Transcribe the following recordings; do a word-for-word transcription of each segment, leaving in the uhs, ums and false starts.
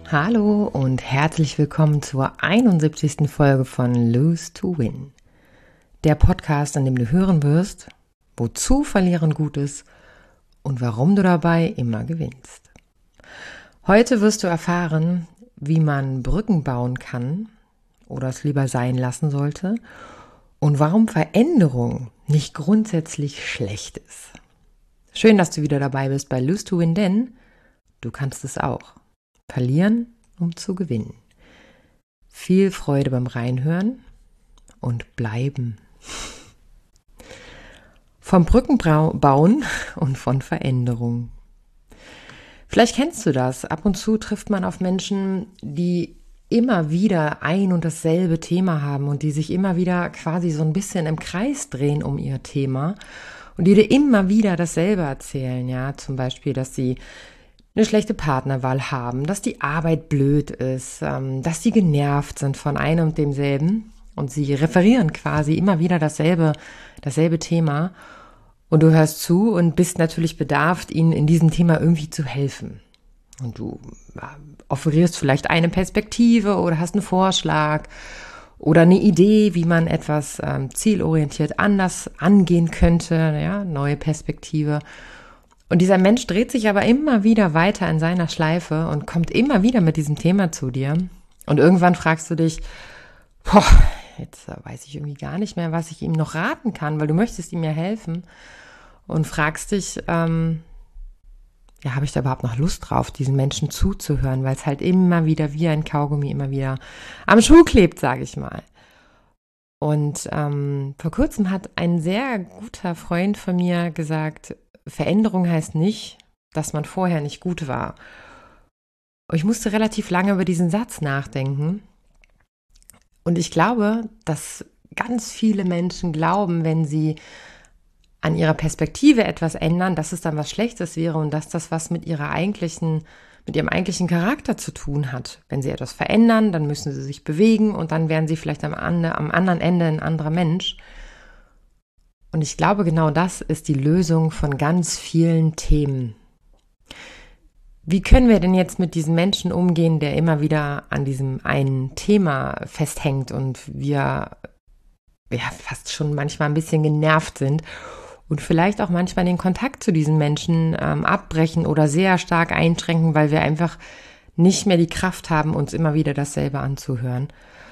Hallo und herzlich willkommen zur einundsiebzigsten Folge von Lose to Win. Der Podcast, in dem du hören wirst, wozu Verlieren gut ist und warum du dabei immer gewinnst. Heute wirst du erfahren, wie man Brücken bauen kann oder es lieber sein lassen sollte und warum Veränderung nicht grundsätzlich schlecht ist. Schön, dass du wieder dabei bist bei Lose to Win, denn du kannst es auch. Verlieren, um zu gewinnen. Viel Freude beim Reinhören und bleiben. Vom Brückenbauen und von Veränderung. Vielleicht kennst du das. Ab und zu trifft man auf Menschen, die immer wieder ein und dasselbe Thema haben und die sich immer wieder quasi so ein bisschen im Kreis drehen um ihr Thema und die dir immer wieder dasselbe erzählen. Ja, zum Beispiel, dass sie eine schlechte Partnerwahl haben, dass die Arbeit blöd ist, dass sie genervt sind von einem und demselben und sie referieren quasi immer wieder dasselbe, dasselbe Thema und du hörst zu und bist natürlich bedarft, ihnen in diesem Thema irgendwie zu helfen. Und du offerierst vielleicht eine Perspektive oder hast einen Vorschlag oder eine Idee, wie man etwas ähm, zielorientiert anders angehen könnte, ja, neue Perspektive. Und dieser Mensch dreht sich aber immer wieder weiter in seiner Schleife und kommt immer wieder mit diesem Thema zu dir. Und irgendwann fragst du dich, boah, jetzt weiß ich irgendwie gar nicht mehr, was ich ihm noch raten kann, weil du möchtest ihm ja helfen. Und fragst dich, ähm, ja, habe ich da überhaupt noch Lust drauf, diesen Menschen zuzuhören, weil es halt immer wieder wie ein Kaugummi immer wieder am Schuh klebt, sage ich mal. Und ähm, vor kurzem hat ein sehr guter Freund von mir gesagt, Veränderung heißt nicht, dass man vorher nicht gut war. Ich musste relativ lange über diesen Satz nachdenken. Und ich glaube, dass ganz viele Menschen glauben, wenn sie an ihrer Perspektive etwas ändern, dass es dann was Schlechtes wäre und dass das was mit ihrer eigentlichen, mit ihrem eigentlichen Charakter zu tun hat. Wenn sie etwas verändern, dann müssen sie sich bewegen und dann werden sie vielleicht am, am anderen Ende ein anderer Mensch. Und ich glaube, genau das ist die Lösung von ganz vielen Themen. Wie können wir denn jetzt mit diesem Menschen umgehen, der immer wieder an diesem einen Thema festhängt und wir ja, fast schon manchmal ein bisschen genervt sind und vielleicht auch manchmal den Kontakt zu diesen Menschen ähm, abbrechen oder sehr stark einschränken, weil wir einfach nicht mehr die Kraft haben, uns immer wieder dasselbe anzuhören.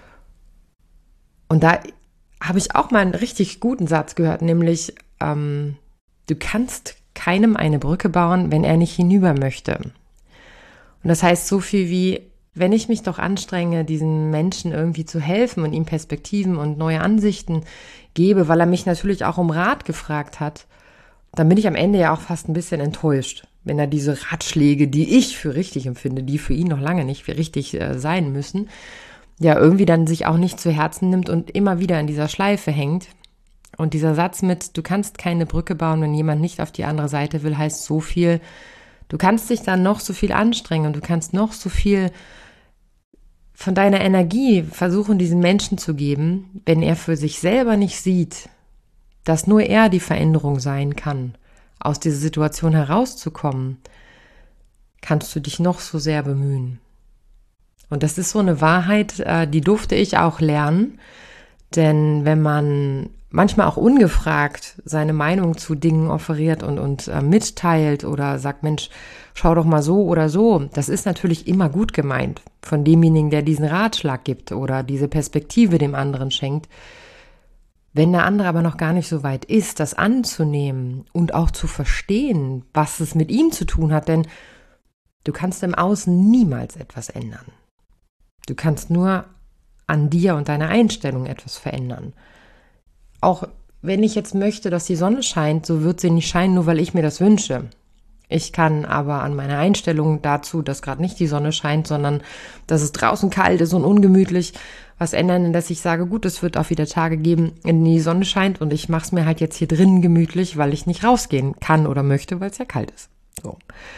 Und da habe ich auch mal einen richtig guten Satz gehört, nämlich, ähm, du kannst keinem eine Brücke bauen, wenn er nicht hinüber möchte. Und das heißt so viel wie, wenn ich mich doch anstrenge, diesen Menschen irgendwie zu helfen und ihm Perspektiven und neue Ansichten gebe, weil er mich natürlich auch um Rat gefragt hat, dann bin ich am Ende ja auch fast ein bisschen enttäuscht, wenn er diese Ratschläge, die ich für richtig empfinde, die für ihn noch lange nicht für richtig äh, sein müssen, ja irgendwie dann sich auch nicht zu Herzen nimmt und immer wieder in dieser Schleife hängt. Und dieser Satz mit, du kannst keine Brücke bauen, wenn jemand nicht auf die andere Seite will, heißt so viel, du kannst dich dann noch so viel anstrengen und du kannst noch so viel von deiner Energie versuchen, diesem Menschen zu geben, wenn er für sich selber nicht sieht, dass nur er die Veränderung sein kann, aus dieser Situation herauszukommen, kannst du dich noch so sehr bemühen. Und das ist so eine Wahrheit, die durfte ich auch lernen, denn wenn man manchmal auch ungefragt seine Meinung zu Dingen offeriert und, und äh, mitteilt oder sagt, Mensch, schau doch mal so oder so, das ist natürlich immer gut gemeint von demjenigen, der diesen Ratschlag gibt oder diese Perspektive dem anderen schenkt. Wenn der andere aber noch gar nicht so weit ist, das anzunehmen und auch zu verstehen, was es mit ihm zu tun hat, denn du kannst im Außen niemals etwas ändern. Du kannst nur an dir und deiner Einstellung etwas verändern. Auch wenn ich jetzt möchte, dass die Sonne scheint, so wird sie nicht scheinen, nur weil ich mir das wünsche. Ich kann aber an meiner Einstellung dazu, dass gerade nicht die Sonne scheint, sondern dass es draußen kalt ist und ungemütlich, was ändern, dass ich sage, gut, es wird auch wieder Tage geben, in denen die Sonne scheint und ich mache es mir halt jetzt hier drinnen gemütlich, weil ich nicht rausgehen kann oder möchte, weil es ja kalt ist. So.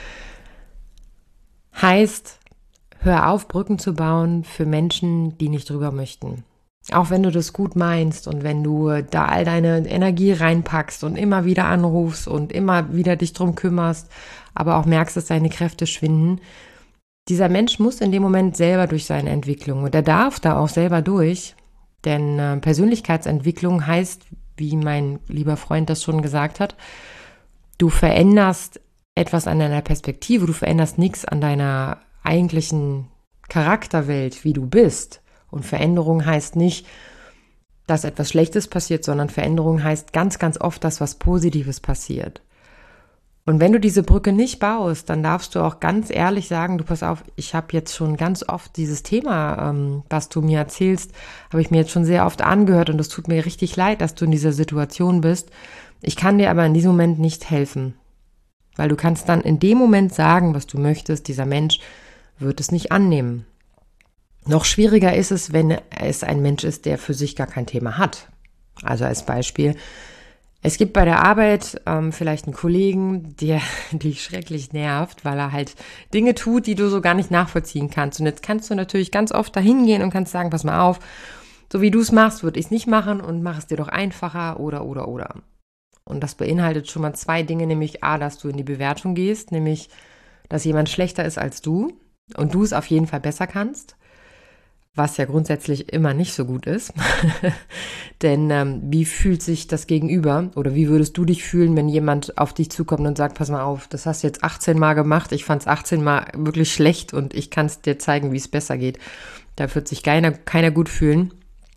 Heißt, hör auf, Brücken zu bauen für Menschen, die nicht drüber möchten. Auch wenn du das gut meinst und wenn du da all deine Energie reinpackst und immer wieder anrufst und immer wieder dich drum kümmerst, aber auch merkst, dass deine Kräfte schwinden, dieser Mensch muss in dem Moment selber durch seine Entwicklung und er darf da auch selber durch, denn äh, Persönlichkeitsentwicklung heißt, wie mein lieber Freund das schon gesagt hat, du veränderst etwas an deiner Perspektive, du veränderst nichts an deiner eigentlichen Charakterwelt, wie du bist. Und Veränderung heißt nicht, dass etwas Schlechtes passiert, sondern Veränderung heißt ganz, ganz oft, dass was Positives passiert. Und wenn du diese Brücke nicht baust, dann darfst du auch ganz ehrlich sagen, du pass auf, ich habe jetzt schon ganz oft dieses Thema, ähm, was du mir erzählst, habe ich mir jetzt schon sehr oft angehört und es tut mir richtig leid, dass du in dieser Situation bist. Ich kann dir aber in diesem Moment nicht helfen, weil du kannst dann in dem Moment sagen, was du möchtest, dieser Mensch wird es nicht annehmen. Noch schwieriger ist es, wenn es ein Mensch ist, der für sich gar kein Thema hat. Also als Beispiel, es gibt bei der Arbeit ähm, vielleicht einen Kollegen, der dich schrecklich nervt, weil er halt Dinge tut, die du so gar nicht nachvollziehen kannst. Und jetzt kannst du natürlich ganz oft dahin gehen und kannst sagen, pass mal auf, so wie du es machst, würde ich es nicht machen und mach es dir doch einfacher oder, oder, oder. Und das beinhaltet schon mal zwei Dinge, nämlich A, dass du in die Bewertung gehst, nämlich, dass jemand schlechter ist als du und du es auf jeden Fall besser kannst. Was ja grundsätzlich immer nicht so gut ist. Denn ähm, wie fühlt sich das Gegenüber oder wie würdest du dich fühlen, wenn jemand auf dich zukommt und sagt, pass mal auf, das hast du jetzt achtzehn Mal gemacht, ich fand es achtzehn Mal wirklich schlecht und ich kann es dir zeigen, wie es besser geht. Da wird sich keiner, keiner gut fühlen.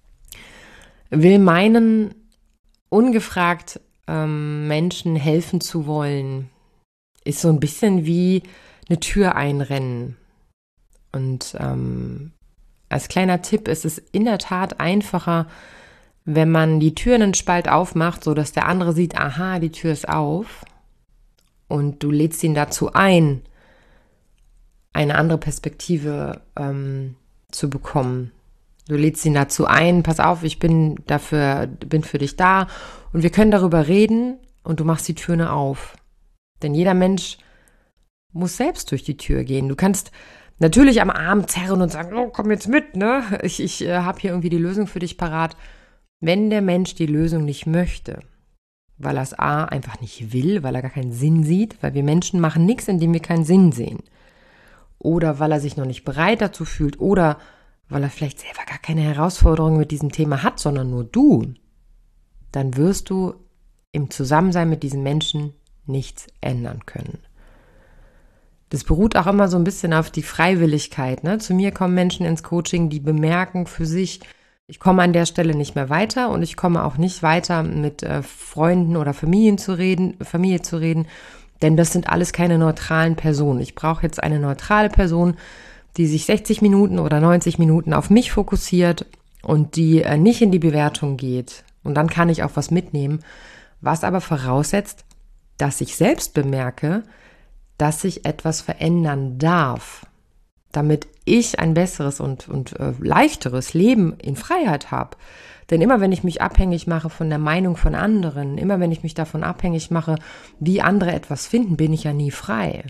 Will meinen, ungefragt ähm, Menschen helfen zu wollen, ist so ein bisschen wie eine Tür einrennen. Und ähm, als kleiner Tipp ist es in der Tat einfacher, wenn man die Tür einen Spalt aufmacht, sodass der andere sieht, aha, die Tür ist auf und du lädst ihn dazu ein, eine andere Perspektive ähm, zu bekommen. Du lädst ihn dazu ein, pass auf, ich bin dafür, bin für dich da und wir können darüber reden und du machst die Türe auf. Denn jeder Mensch muss selbst durch die Tür gehen. Du kannst natürlich am Arm zerren und sagen, oh, komm jetzt mit, ne? Ich, ich äh, habe hier irgendwie die Lösung für dich parat. Wenn der Mensch die Lösung nicht möchte, weil er es A einfach nicht will, weil er gar keinen Sinn sieht, weil wir Menschen machen nichts, indem wir keinen Sinn sehen. Oder weil er sich noch nicht bereit dazu fühlt oder weil er vielleicht selber gar keine Herausforderung mit diesem Thema hat, sondern nur du, dann wirst du im Zusammensein mit diesem Menschen nichts ändern können. Das beruht auch immer so ein bisschen auf die Freiwilligkeit. Ne? Zu mir kommen Menschen ins Coaching, die bemerken für sich, ich komme an der Stelle nicht mehr weiter und ich komme auch nicht weiter mit äh, Freunden oder Familien zu reden, Familie zu reden, denn das sind alles keine neutralen Personen. Ich brauche jetzt eine neutrale Person, die sich sechzig Minuten oder neunzig Minuten auf mich fokussiert und die äh, nicht in die Bewertung geht. Und dann kann ich auch was mitnehmen, was aber voraussetzt, dass ich selbst bemerke, dass sich etwas verändern darf, damit ich ein besseres und, und äh, leichteres Leben in Freiheit habe. Denn immer wenn ich mich abhängig mache von der Meinung von anderen, immer wenn ich mich davon abhängig mache, wie andere etwas finden, bin ich ja nie frei.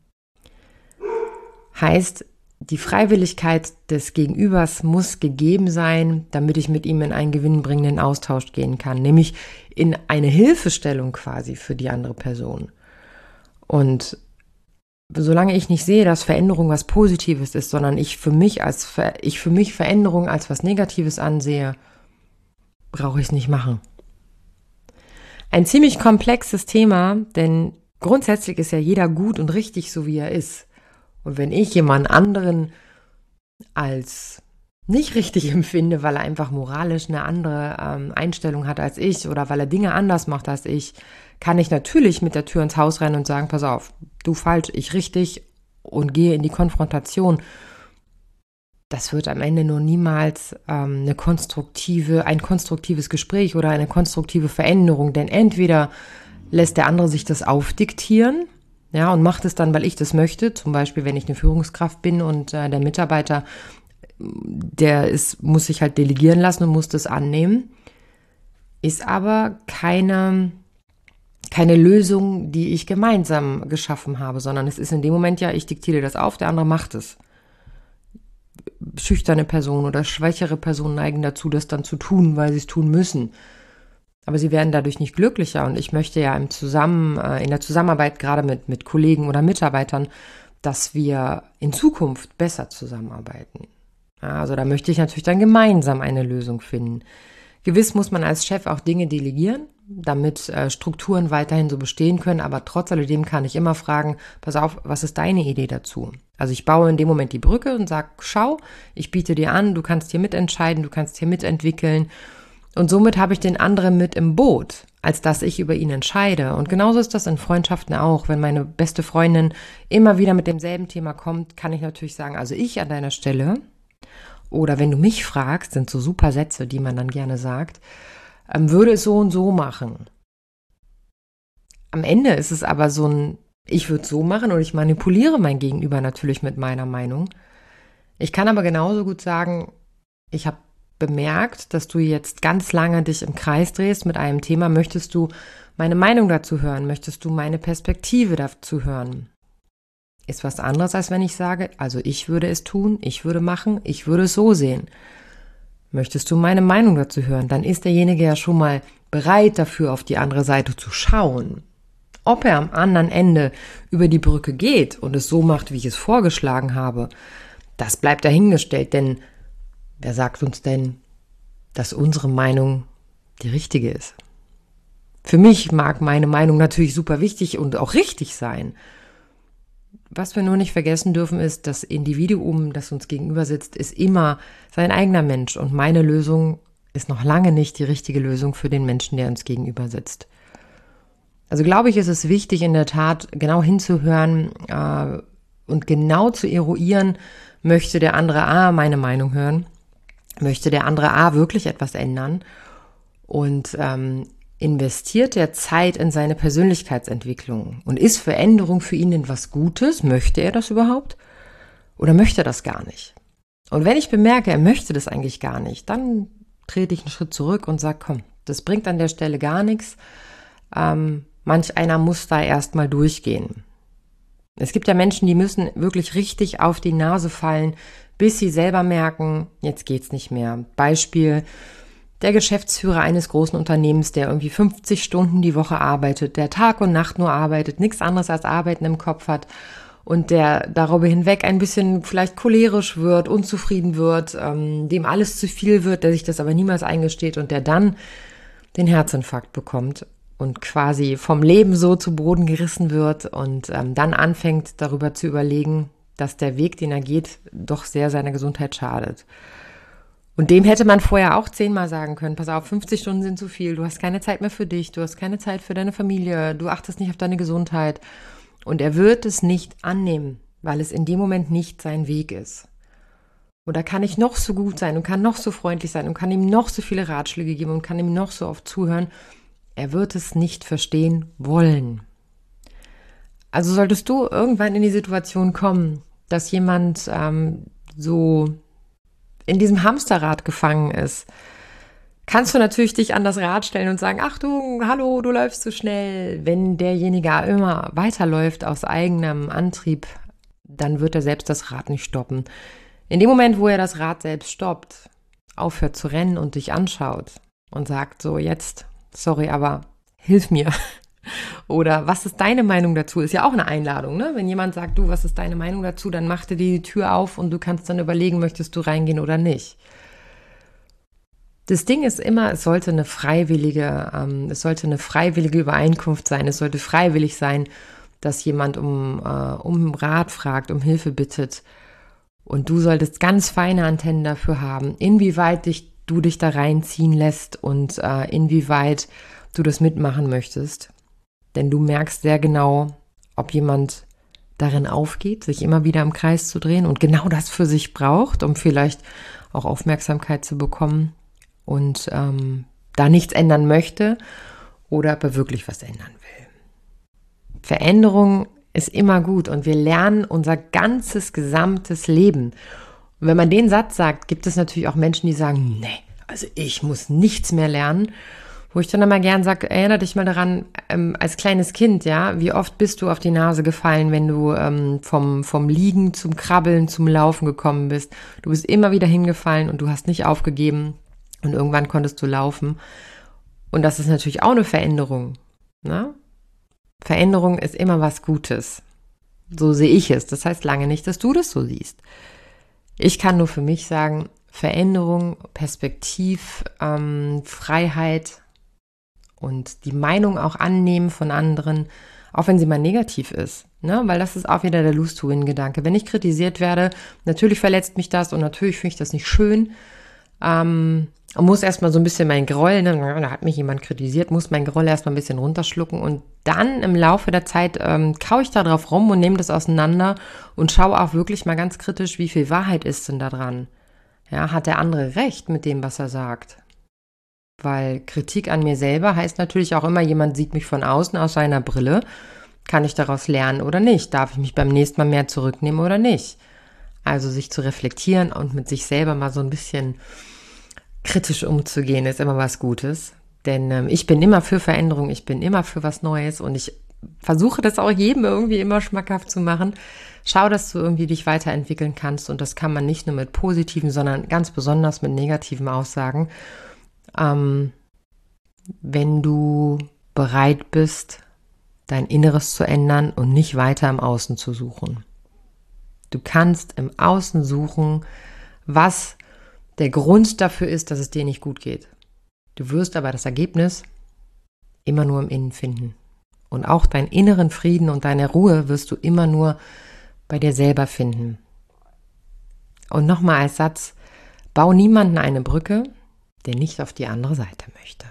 Heißt, die Freiwilligkeit des Gegenübers muss gegeben sein, damit ich mit ihm in einen gewinnbringenden Austausch gehen kann, nämlich in eine Hilfestellung quasi für die andere Person. Und solange ich nicht sehe, dass Veränderung was Positives ist, sondern ich für mich als ich für mich Veränderung als was Negatives ansehe, brauche ich es nicht machen. Ein ziemlich komplexes Thema, denn grundsätzlich ist ja jeder gut und richtig, so wie er ist. Und wenn ich jemand anderen als nicht richtig empfinde, weil er einfach moralisch eine andere ähm, Einstellung hat als ich oder weil er Dinge anders macht als ich, kann ich natürlich mit der Tür ins Haus rennen und sagen, pass auf, du falsch, ich richtig und gehe in die Konfrontation. Das wird am Ende nur niemals ähm, eine konstruktive, ein konstruktives Gespräch oder eine konstruktive Veränderung, denn entweder lässt der andere sich das aufdiktieren, ja, und macht es dann, weil ich das möchte, zum Beispiel, wenn ich eine Führungskraft bin und äh, der Mitarbeiter, der ist, muss sich halt delegieren lassen und muss das annehmen, ist aber keine keine Lösung, die ich gemeinsam geschaffen habe, sondern es ist in dem Moment ja, ich diktiere das auf, der andere macht es. Schüchterne Personen oder schwächere Personen neigen dazu, das dann zu tun, weil sie es tun müssen. Aber sie werden dadurch nicht glücklicher und ich möchte ja im Zusammen, in der Zusammenarbeit gerade mit, mit Kollegen oder Mitarbeitern, dass wir in Zukunft besser zusammenarbeiten. Ja, also da möchte ich natürlich dann gemeinsam eine Lösung finden. Gewiss muss man als Chef auch Dinge delegieren, damit äh, Strukturen weiterhin so bestehen können, aber trotz alledem kann ich immer fragen, pass auf, was ist deine Idee dazu? Also ich baue in dem Moment die Brücke und sage, schau, ich biete dir an, du kannst hier mitentscheiden, du kannst hier mitentwickeln und somit habe ich den anderen mit im Boot, als dass ich über ihn entscheide. Und genauso ist das in Freundschaften auch. Wenn meine beste Freundin immer wieder mit demselben Thema kommt, kann ich natürlich sagen, also ich an deiner Stelle, oder wenn du mich fragst, sind so super Sätze, die man dann gerne sagt, ähm, würde es so und so machen. Am Ende ist es aber so ein, ich würde es so machen und ich manipuliere mein Gegenüber natürlich mit meiner Meinung. Ich kann aber genauso gut sagen, ich habe bemerkt, dass du jetzt ganz lange dich im Kreis drehst mit einem Thema. Möchtest du meine Meinung dazu hören? Möchtest du meine Perspektive dazu hören? Ist was anderes, als wenn ich sage, also ich würde es tun, ich würde machen, ich würde es so sehen. Möchtest du meine Meinung dazu hören? Dann ist derjenige ja schon mal bereit dafür, auf die andere Seite zu schauen. Ob er am anderen Ende über die Brücke geht und es so macht, wie ich es vorgeschlagen habe, das bleibt dahingestellt, denn wer sagt uns denn, dass unsere Meinung die richtige ist? Für mich mag meine Meinung natürlich super wichtig und auch richtig sein. Was wir nur nicht vergessen dürfen, ist, das Individuum, das uns gegenüber sitzt, ist immer sein eigener Mensch und meine Lösung ist noch lange nicht die richtige Lösung für den Menschen, der uns gegenüber sitzt. Also glaube ich, ist es wichtig, in der Tat genau hinzuhören äh, und genau zu eruieren, möchte der andere A meine Meinung hören, möchte der andere A wirklich etwas ändern und ähm, investiert er Zeit in seine Persönlichkeitsentwicklung und ist Veränderung für ihn denn was Gutes? Möchte er das überhaupt? Oder möchte er das gar nicht? Und wenn ich bemerke, er möchte das eigentlich gar nicht, dann trete ich einen Schritt zurück und sage, komm, das bringt an der Stelle gar nichts. Ähm, manch einer muss da erstmal durchgehen. Es gibt ja Menschen, die müssen wirklich richtig auf die Nase fallen, bis sie selber merken, jetzt geht's nicht mehr. Beispiel, der Geschäftsführer eines großen Unternehmens, der irgendwie fünfzig Stunden die Woche arbeitet, der Tag und Nacht nur arbeitet, nichts anderes als Arbeiten im Kopf hat und der darüber hinweg ein bisschen vielleicht cholerisch wird, unzufrieden wird, ähm, dem alles zu viel wird, der sich das aber niemals eingesteht und der dann den Herzinfarkt bekommt und quasi vom Leben so zu Boden gerissen wird und ähm, dann anfängt darüber zu überlegen, dass der Weg, den er geht, doch sehr seiner Gesundheit schadet. Und dem hätte man vorher auch zehnmal sagen können, pass auf, fünfzig Stunden sind zu viel, du hast keine Zeit mehr für dich, du hast keine Zeit für deine Familie, du achtest nicht auf deine Gesundheit. Und er wird es nicht annehmen, weil es in dem Moment nicht sein Weg ist. Und da kann ich noch so gut sein und kann noch so freundlich sein und kann ihm noch so viele Ratschläge geben und kann ihm noch so oft zuhören. Er wird es nicht verstehen wollen. Also solltest du irgendwann in die Situation kommen, dass jemand ähm, so in diesem Hamsterrad gefangen ist, kannst du natürlich dich an das Rad stellen und sagen, Achtung, hallo, du läufst zu schnell. Wenn derjenige immer weiterläuft aus eigenem Antrieb, dann wird er selbst das Rad nicht stoppen. In dem Moment, wo er das Rad selbst stoppt, aufhört zu rennen und dich anschaut und sagt so, jetzt, sorry, aber hilf mir. Oder was ist deine Meinung dazu? Ist ja auch eine Einladung, ne? Wenn jemand sagt, du, was ist deine Meinung dazu, dann macht er dir die Tür auf und du kannst dann überlegen, möchtest du reingehen oder nicht. Das Ding ist immer, es sollte eine freiwillige, ähm, es sollte eine freiwillige Übereinkunft sein. Es sollte freiwillig sein, dass jemand um, äh, um Rat fragt, um Hilfe bittet. Und du solltest ganz feine Antennen dafür haben, inwieweit dich, du dich da reinziehen lässt und äh, inwieweit du das mitmachen möchtest. Denn du merkst sehr genau, ob jemand darin aufgeht, sich immer wieder im Kreis zu drehen und genau das für sich braucht, um vielleicht auch Aufmerksamkeit zu bekommen und ähm, da nichts ändern möchte oder ob er wirklich was ändern will. Veränderung ist immer gut und wir lernen unser ganzes gesamtes Leben. Und wenn man den Satz sagt, gibt es natürlich auch Menschen, die sagen, nee, also ich muss nichts mehr lernen. Wo ich dann immer gern sage, erinnere dich mal daran, ähm, als kleines Kind, ja, wie oft bist du auf die Nase gefallen, wenn du ähm, vom, vom Liegen zum Krabbeln, zum Laufen gekommen bist. Du bist immer wieder hingefallen und du hast nicht aufgegeben und irgendwann konntest du laufen. Und das ist natürlich auch eine Veränderung, ne? Veränderung ist immer was Gutes. So sehe ich es. Das heißt lange nicht, dass du das so siehst. Ich kann nur für mich sagen, Veränderung, Perspektiv, ähm, Freiheit und die Meinung auch annehmen von anderen, auch wenn sie mal negativ ist. Ne? Weil das ist auch wieder der Lose-to-Win-Gedanke. Wenn ich kritisiert werde, natürlich verletzt mich das und natürlich finde ich das nicht schön. Ähm, und muss erstmal so ein bisschen mein Groll, ne? Da hat mich jemand kritisiert, muss mein Groll erstmal ein bisschen runterschlucken und dann im Laufe der Zeit ähm, kaue ich da drauf rum und nehme das auseinander und schaue auch wirklich mal ganz kritisch, wie viel Wahrheit ist denn da dran. Ja, hat der andere recht mit dem, was er sagt? Weil Kritik an mir selber heißt natürlich auch immer, jemand sieht mich von außen aus seiner Brille. Kann ich daraus lernen oder nicht? Darf ich mich beim nächsten Mal mehr zurücknehmen oder nicht? Also sich zu reflektieren und mit sich selber mal so ein bisschen kritisch umzugehen, ist immer was Gutes. Denn ähm, ich bin immer für Veränderung, ich bin immer für was Neues und ich versuche das auch jedem irgendwie immer schmackhaft zu machen. Schau, dass du irgendwie dich weiterentwickeln kannst und das kann man nicht nur mit positiven, sondern ganz besonders mit negativen Aussagen. Ähm, wenn du bereit bist, dein Inneres zu ändern und nicht weiter im Außen zu suchen. Du kannst im Außen suchen, was der Grund dafür ist, dass es dir nicht gut geht. Du wirst aber das Ergebnis immer nur im Innen finden. Und auch deinen inneren Frieden und deine Ruhe wirst du immer nur bei dir selber finden. Und nochmal als Satz, bau niemanden eine Brücke, der nicht auf die andere Seite möchte.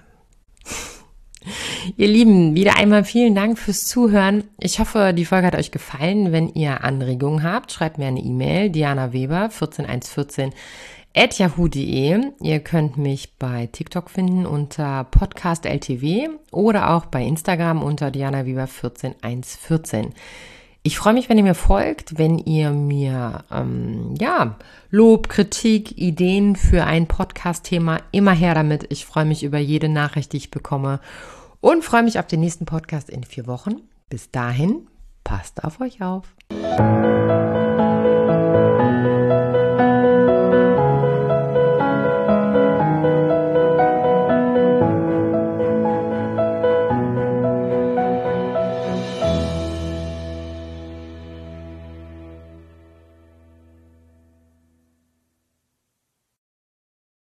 Ihr Lieben, wieder einmal vielen Dank fürs Zuhören. Ich hoffe, die Folge hat euch gefallen. Wenn ihr Anregungen habt, schreibt mir eine E-Mail, Diana Weber, vierzehn eins vierzehn at yahoo punkt de. Ihr könnt mich bei TikTok finden unter Podcast L T W oder auch bei Instagram unter Diana Weber vierzehn eins vierzehn. Ich freue mich, wenn ihr mir folgt, wenn ihr mir ähm, ja Lob, Kritik, Ideen für ein Podcast-Thema, immer her damit. Ich freue mich über jede Nachricht, die ich bekomme und freue mich auf den nächsten Podcast in vier Wochen. Bis dahin, passt auf euch auf.